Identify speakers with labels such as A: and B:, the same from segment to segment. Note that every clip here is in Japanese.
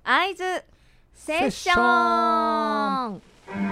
A: 会津セッション。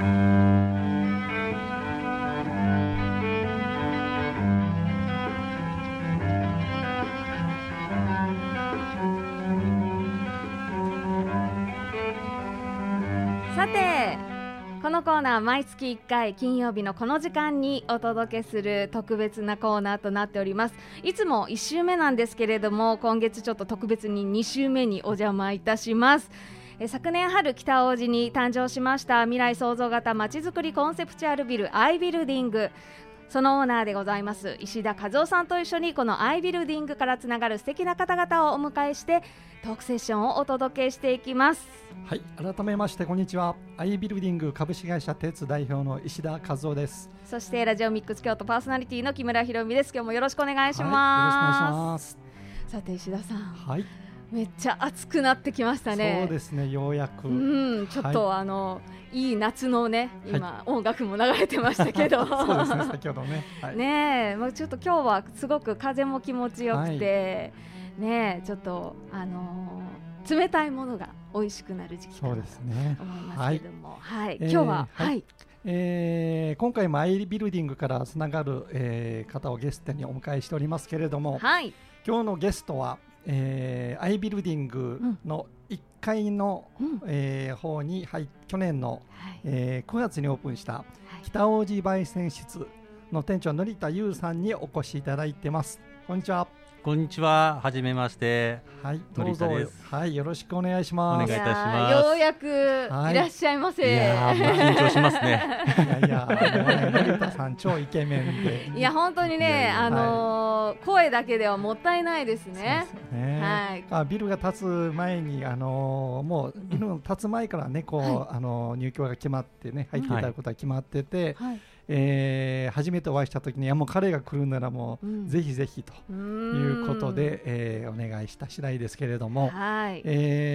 A: さて、このコーナー毎月1回金曜日のこの時間にお届けする特別なコーナーとなっております。いつも1週目なんですけれども、今月ちょっと特別に2週目にお邪魔いたします。昨年春、北大路に誕生しました未来創造型まちづくりコンセプチュアルビル I ビルディング、そのオーナーでございます石田和夫さんと一緒にこの I ビルディングからつながる素敵な方々をお迎えしてトークセッションをお届けしていきます。
B: はい、改めましてこんにちは。 I ビルディング株式会社鉄代表の石田和夫です。
A: そしてラジオミックス京都パーソナリティの木村ひろみです。今日もよろしくお願いします。
B: はい、よろしくお願いします。
A: さて石田さん、
B: はい、
A: めっちゃ暑くなってきましたね。
B: そうですね、ようやく、
A: ちょっと、はい、いい夏のね今、はい、音楽も流れてましたけど
B: そうですね、先ほどね、はい、
A: ねえ、もうちょっと今日はすごく風も気持ちよくて、はい、ねえ、ちょっと冷たいものが美味しくなる時期だと思いますけども、はい、今日は、
B: 今回も I ビルディングからつながる、方をゲストにお迎えしておりますけれども、
A: はい、
B: 今日のゲストは、I ビルディングの1階の、方に、去年の、9月にオープンした北大路焙煎室の店長成田優さんにお越しいただいてます。こんにちは。
C: こんにちは、はじめまして。
B: はい、どうぞ、はい、よろしくお願いします。
C: お願いいたします。
A: ようやくいらっしゃいませ。
C: いや、もう緊張しますね。
B: いや成田さん超イケメンで、
A: いや本当にね、声だけではもったいないですね。
B: はい、ビルが建つ前にもうビルの建つ前からね、こう、入居が決まってね、入っていただくことが決まってて、初めてお会いした時に、もう彼が来るならもう、ぜひぜひということで、お願いした次第ですけれども、はい、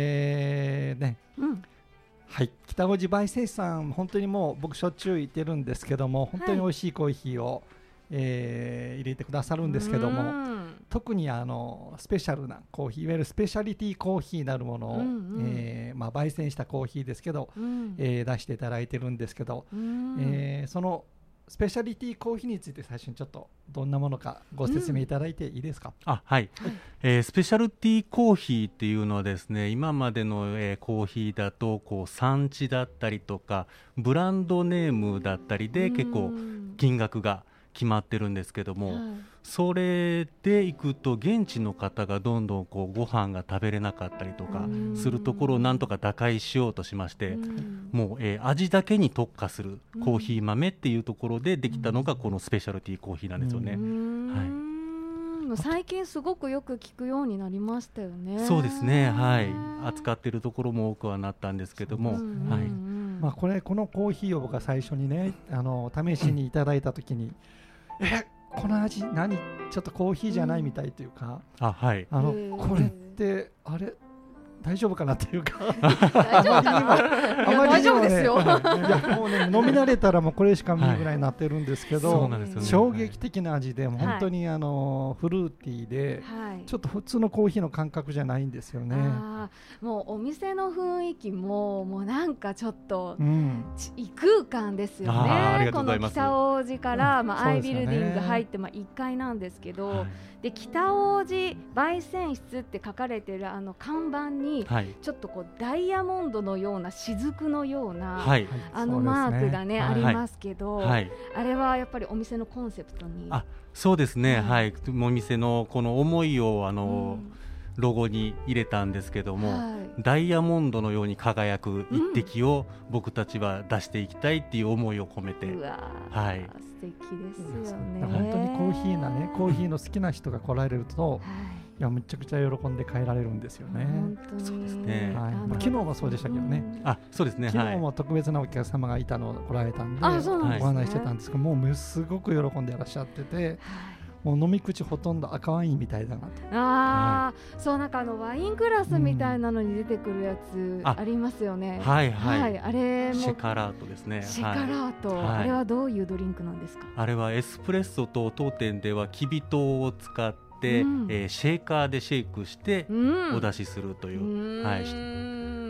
B: 北大路焙煎さん、本当にもう僕しょっちゅう行ってるんですけども、本当に美味しいコーヒーを、入れてくださるんですけども、特にスペシャルなコーヒー、いわゆるスペシャリティコーヒーなるものを、焙煎したコーヒーですけど、出していただいてるんですけど、そのスペシャリティコーヒーについて最初にちょっとどんなものかご説明いただいていいですか？
C: はい、スペシャルティコーヒーっていうのはですね、今までの、コーヒーだとこう産地だったりとかブランドネームだったりで結構金額が決まってるんですけども、それでいくと現地の方がどんどんこうご飯が食べれなかったりとかするところをなんとか打開しようとしまして、もう、味だけに特化するコーヒー豆っていうところでできたのがこのスペシャルティーコーヒーなんですよね。
A: 最近すごくよく聞くようになりましたよね。
C: そうですね、はい、扱っているところも多くはなったんですけども、
B: このコーヒーを僕は最初にね、試しにいただいた時に、この味何、ちょっとコーヒーじゃないみたいというか、これってあれ大丈夫かなっていうか
A: 大丈夫かな大丈夫ですよ。
B: いやもうね、飲み慣れたらもうこれしか見るぐらいになってるんですけど、衝撃的な味で、本当にフルーティーで、ちょっと普通のコーヒーの感覚じゃないんですよね。
A: もうお店の雰囲気ももうなんかちょっと異空間ですよね。この北大路から、アイビルディング入って1階なんですけど、で北大路焙煎室って書かれてる看板にちょっとこうダイヤモンドのような雫のような、マークがね、ありますけど、あれはやっぱりお店のコンセプトに。
C: そうですね、お店のこの思いをロゴに入れたんですけども、ダイヤモンドのように輝く一滴を僕たちは出していきたいっていう思いを込めて、
A: 素敵ですよね。
B: 本当にコーヒーの好きな人が来られると、いやむちゃくちゃ喜んで帰られるんですよね。
C: そうですね、
B: 昨日もそうでしたけどね。
C: そうですね、
B: 昨日も特別なお客様がいたの来られたんで、お話してたんですけど、もうすごく喜んでいらっしゃってて、もう飲み口ほとんど赤ワインみたいだなと。
A: そう、なんかワイングラスみたいなのに出てくるやつありますよね。あれも
C: シェカラートですね。
A: シェカラート、あれはどういうドリンクなんですか？
C: あれはエスプレッソと当店ではきび糖を使ってシェーカーでシェイクしてお出しするという、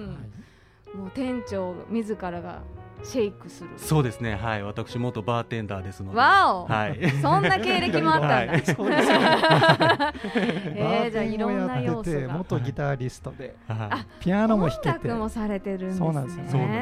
A: もう店長自らがシェイクする。
C: そうですね、はい、私元バーテンダーですので。
A: わお、
C: はい、
A: そんな経歴もあったんだ。
B: はい、そうですよね
A: じゃあいろんな要素が。
B: 元ギタリストで、
C: はい、
B: ピアノも弾けて、
A: 音楽もされてるんですね。
B: そうなんですよね。
C: そうなんです、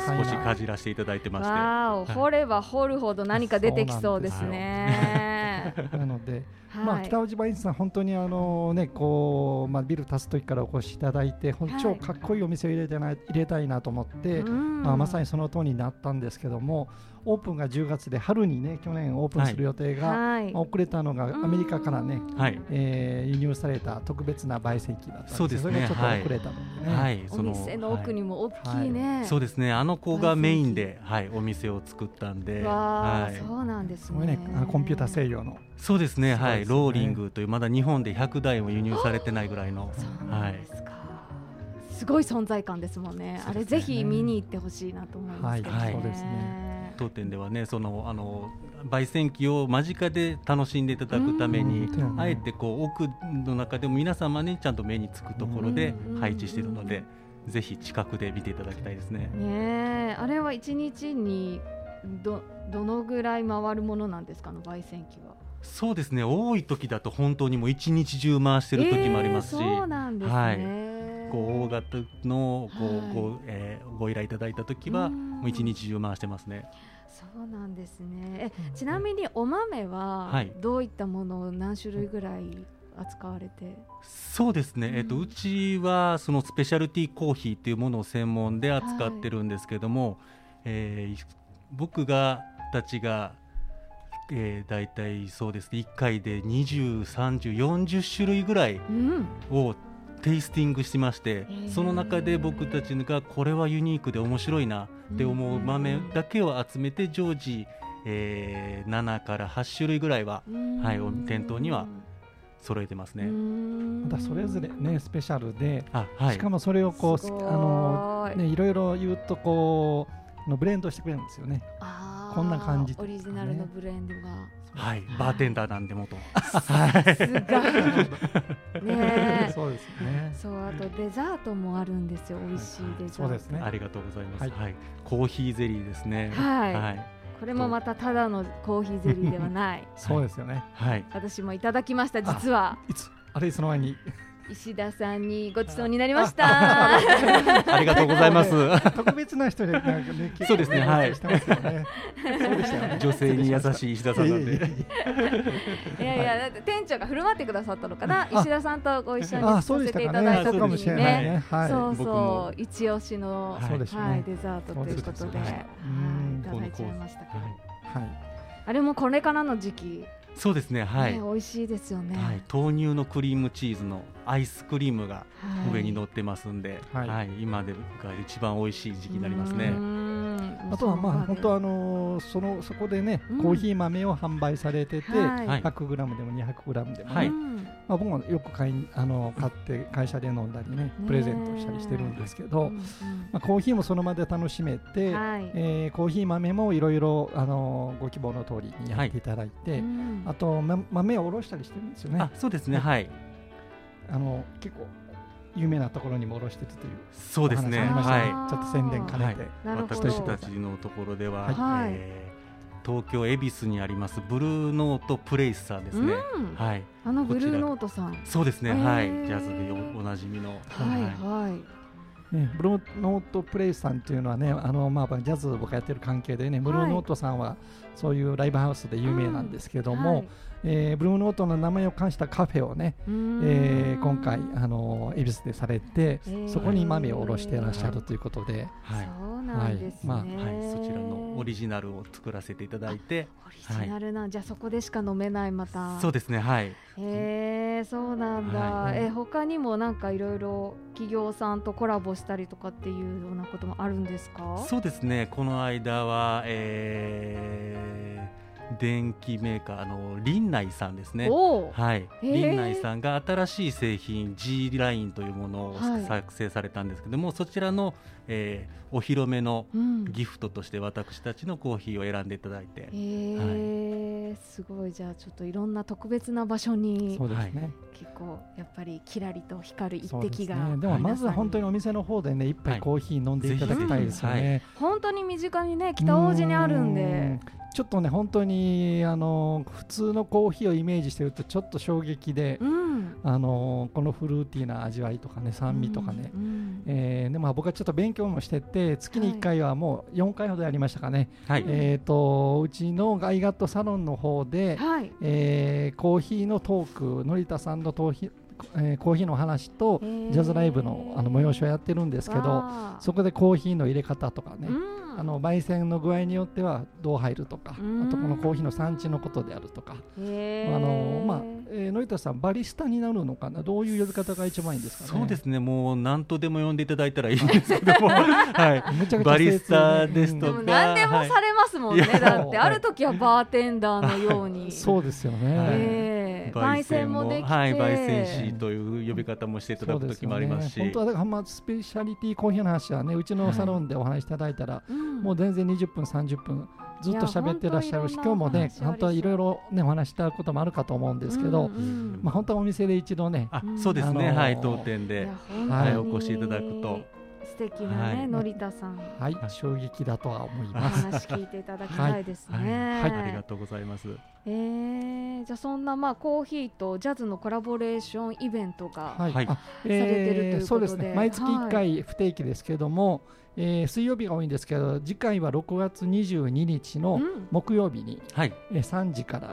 C: はい、
B: 多彩な
C: 少しかじらせていただいてまして。
A: わお、掘れば掘るほど何か出てきそうですね。
B: なので、
A: はい、
B: 北大路バインさん本当にこう、ビル建つ時からお越しいただいて、超かっこいいお店を入れたいなと思って、まさにその通りになったんですけども、オープンが10月で春にね、去年オープンする予定が、遅れたのがアメリカからね、輸入された特別な焙煎機だったんです。そうですね、それがちょっと遅れたのでね、
C: はい、
A: お店の奥にも大きいね、
C: そうですね、子がメインで、お店を作ったんで、
A: そうなんですね。
B: コンピューター制御の、
C: そうですね、はい、ローリングというまだ日本で100台も輸入されてないぐらいの、
A: すごい存在感ですもんね。あれぜひ見に行ってほしいなと思いますけどね。
B: そうですね。
C: 当店ではね、焙煎機を間近で楽しんでいただくために、あえてこう奥の中でも皆様ねちゃんと目につくところで配置しているので、ぜひ近くで見ていただきたいですね。
A: あれは1日にどのぐらい回るものなんですか、焙煎機は。
C: そうですね、多い時だと本当にもう一日中回してる時もありますし、
A: そうなんですね。
C: 大型のご依頼いただいた時はもう一日中回してますね。
A: そうなんですね。ちなみにお豆はどういったものを何種類ぐらい扱われて。
C: そうですね、うちはそのスペシャルティーコーヒーっていうものを専門で扱ってるんですけども、僕たちがだいたいそうですね、1回で20、30、40種類ぐらいをテイスティングしまして、その中で僕たちがこれはユニークで面白いなって思う豆だけを集めて常時、7から8種類ぐらいは、店頭には揃えてますね。
B: またそれぞれねスペシャルで、しかもそれをこういろいろ言うとこうブレンドしてくれるんですよね。こんな感じ、
A: オリジナルのブレンドが、
C: バーテンダーなんでもと。
A: さすがね。
B: そうですね。
A: そう、あとデザートもあるんですよ。美味しいデザート。
B: そうですね。
C: ありがとうございます。コーヒーゼリーですね。
A: これもまたただのコーヒーゼリーではない。
B: そうですよね。
A: 私もいただきました。実は。
B: その前に。
A: 石田さんにごちそうになりました。
C: ありがとうございます。
B: 特別な人でなんかね、
C: そうですね、はい。
B: そうでしたよね。
C: 女性に優しい石田さんなんで。
A: だって店長が振る舞ってくださったのかな。石田さんとご一緒にさせていただいた時にね、そうそう、一押しのデザートということでいただいちゃいましたけど、あれもこれからの時期。
C: そうですね、
A: 美味しいですよね。
C: 豆乳のクリームチーズのアイスクリームが上に乗ってますんで、今でが一番美味しい時期になりますね。
B: あとは本当そこでね、コーヒー豆を販売されてて、100g でも 200g でもね、僕もよく買って会社で飲んだりね、プレゼントしたりしてるんですけど、コーヒーもその場で楽しめて、コーヒー豆もいろいろご希望の通りにやっていただいて、あと豆をおろしたりしてるんですよね。
C: そうですね、はい。
B: 結構有名なところにもおろしてるという。
C: そうですね、
B: はい。ちょっと宣伝兼ねて、
C: 私たちのところでは、東京恵比寿にありますブルーノートプレイスさんですね。はい。
A: ブルーノートさん。
C: そうですね、はい。ジャズでおなじみの。
B: ブルーノートプレイスさんというのはね、ジャズ僕やってる関係でね、ブルーノートさんはそういうライブハウスで有名なんですけども、ブルーノートの名前を冠したカフェをね、今回恵比寿でされて、そこに豆をおろしていらっしゃるということで、
A: そうなんですね。
C: そちらのオリジナルを作らせていただいて、
A: オリジナルな、じゃあそこでしか飲めない、また。
C: そうですね、はい。
A: そうなんだ。他にもなんかいろいろ企業さんとコラボしたりとかっていうようなこともあるんですか？
C: そうですね、この間は電機メーカーリンナイさんですね。リンナイさんが新しい製品 G ラインというものを作成されたんですけども、そちらの、お披露目のギフトとして私たちのコーヒーを選んでいただいて、
A: すごい。じゃあちょっといろんな特別な場所に
B: そうですね、
A: 結構やっぱりキラリと光る一滴が、
B: でもまずは本当にお店の方でね一杯コーヒー飲んでいただきたいですよね。
A: 本当に身近にね北大路にあるんで、
B: ちょっとね本当に普通のコーヒーをイメージしてるとちょっと衝撃で、このフルーティーな味わいとかね酸味とかね、でも僕はちょっと勉強もしてて月に1回はもう4回ほどやりましたかね、うちのガイガットサロンの方で、コーヒーのトーク、のりたさんのコーヒーの話とジャズライブの催しをやってるんですけど、そこでコーヒーの入れ方とかね、焙煎の具合によってはどう入るとか、あとこのコーヒーの産地のことであるとか、のりたさんバリスタになるのかな、どういう呼び方が一番いいんですかね。
C: そうですね、もう何とでも呼んでいただいたらいいんですけども、バリスタですとか、
A: 何でもされますもんね、だってある時はバーテンダーのように
B: そうですよね、
A: 焙煎もできて、
C: 焙煎師という呼び方もしていただく時もありますし、
B: 本当はだからスペシャリティコーヒーの話はね、うちのサロンでお話しいただいたら、もう全然20分30分ずっと喋ってらっしゃるし、今日もね本当はいろいろねお話しいただくこともあるかと思うんですけど、本当はお店で一度ね、
C: そうですね、当店でお越しいただくと
A: 素敵なね、のりたさん、
B: 衝撃だとは思います。
A: お話聞いていただきたいですね。
C: ありがとうございます。
A: じゃあそんなコーヒーとジャズのコラボレーションイベントがされてるということで、
B: そうですね、毎月1回不定期ですけども、水曜日が多いんですけど、次回は6月22日の木曜日に、3時から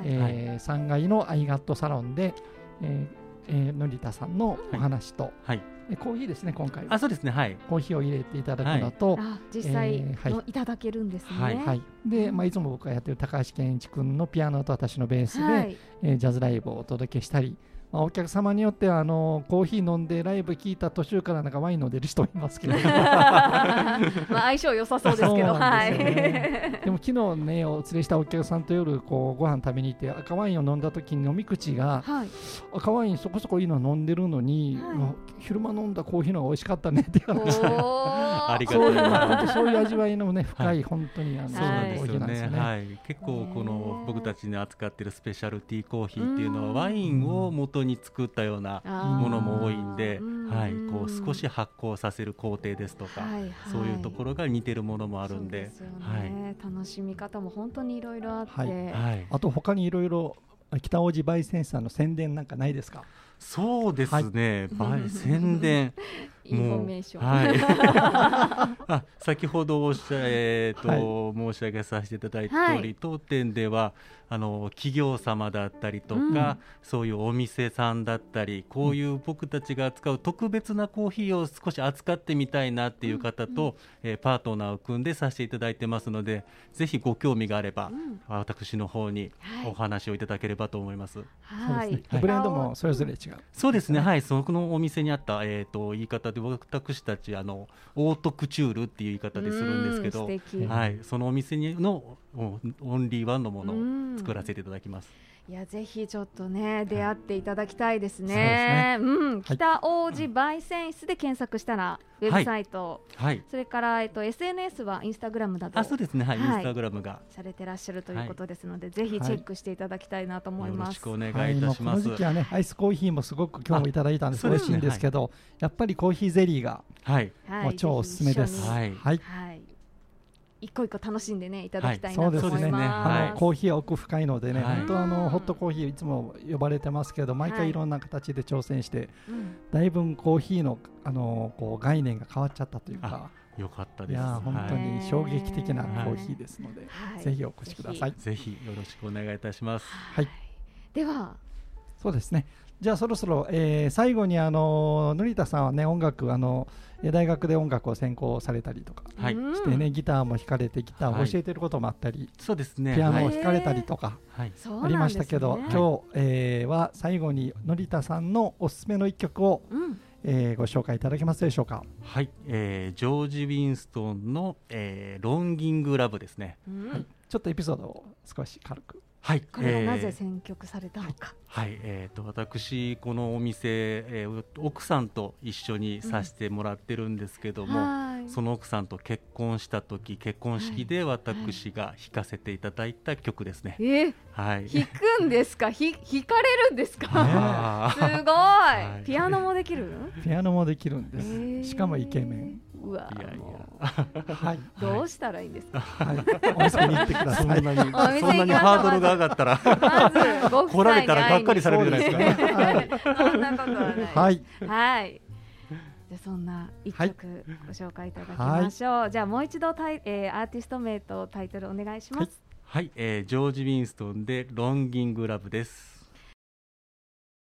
B: 、3階のアイガットサロンで、のりたさんのお話と、コーヒーですね、今回は。
C: そうですね、
B: コーヒーを入れていただくのと、
A: 実際のいただけるんですね。
B: で、いつも僕がやってる高橋健一君のピアノと私のベースで、ジャズライブをお届けしたり、お客様によってはコーヒー飲んでライブ聞いた途中からなんかワイン飲んでる人もいますけど
A: 相性良さそうですけど、
B: でも昨日ねお連れしたお客さんと夜ご飯食べに行って、赤ワインを飲んだ時に飲み口が、赤ワインそこそこいいの飲んでるのに、昼間飲んだコーヒーの方が美味しかったねって言われました。
C: ありがとうございます。
B: そういう味わいのね深い本当にコーヒーなんですよね。
C: 結構この僕たちに扱っているスペシャルティーコーヒーっていうのはワインを元に作ったようなものも多いんで、こう少し発酵させる工程ですとか、そういうところが似てるものもあるんで、
A: 楽しみ方も本当にいろいろあって、
B: あと他にいろいろ北大路焙煎さんの宣伝なんかないですか。
C: そうですね、宣伝
A: インフォメーション
C: 先ほど申し上げさせていただいた通り、当店では企業様だったりとか、そういうお店さんだったり、こういう僕たちが扱う特別なコーヒーを少し扱ってみたいなっていう方と、パートナーを組んでさせていただいてますので、ぜひご興味があれば、私の方にお話をいただければと思います。
B: ブレンドもそれぞれ違う。
C: そうですね、そのお店にあった、言い方で私たちオートクチュールっていう言い方でするんですけど、そのお店のオンリーワンのものを作らせていただきます。
A: いや、ぜひちょっとね出会っていただきたいですね。北大路焙煎室で検索したらウェブサイト、それから、SNS はインスタグラムだと、
C: そうですね、インスタグラムが
A: されてらっしゃるということですので、ぜひチェックしていただきたいなと思います。
C: よろしくお願いいたします。
B: この時期はね、アイスコーヒーもすごく今日もいただいたんです。美味しいんですけど、やっぱりコーヒーゼリーがもう超おすすめです。一個一個楽しんでねいただきたいなと思います。 コーヒーは奥深いのでね、本当ホットコーヒーいつも呼ばれてますけど、毎回いろんな形で挑戦して、だいぶコーヒーのこう概念が変わっちゃったというか。
C: よかったです。
B: いや本当に衝撃的なコーヒーですので、ぜひお越しください。
C: ぜひよろしくお願いいたします。
A: では
B: そうですね。じゃあそろそろ、最後にのりたさんはね音楽大学で音楽を専攻されたりとかしてね、ギターも弾かれてギターを教えていることもあったり、
C: そうですね、
B: ピアノを弾かれたりとかありましたけど、今日、は最後にのりたさんのおすすめの一曲を、ご紹介いただけますでしょうか。
C: はい、ジョージ・ウィンストンの、ロンギング・ラブですね。
B: ちょっとエピソードを少し軽く。
A: これはなぜ選曲されたのか。
C: 私このお店、奥さんと一緒にさせてもらってるんですけども、 その奥さんと結婚した時、結婚式で私が弾かせていただいた曲ですね。
A: はい、弾くんですか？弾かれるんですか？すごい、はい、ピアノもできる？
B: ピアノもできるんです。しかもイケメン。
A: うわ、
C: いやいや、
A: はい、どうしたらいいんですか？
B: はい、お店に行ってください。そんなに
C: ハードルが上がったら
A: まずご
C: 来られたらがっかりされるじゃない
A: ですか。そんなことはない。
B: はい、
A: はい。じゃあそんな一曲ご紹介いただきましょう。はい、じゃあもう一度アーティスト名とタイトルお願いします。
C: はい、ジョージ・ウィンストンでロンギング・ラブです。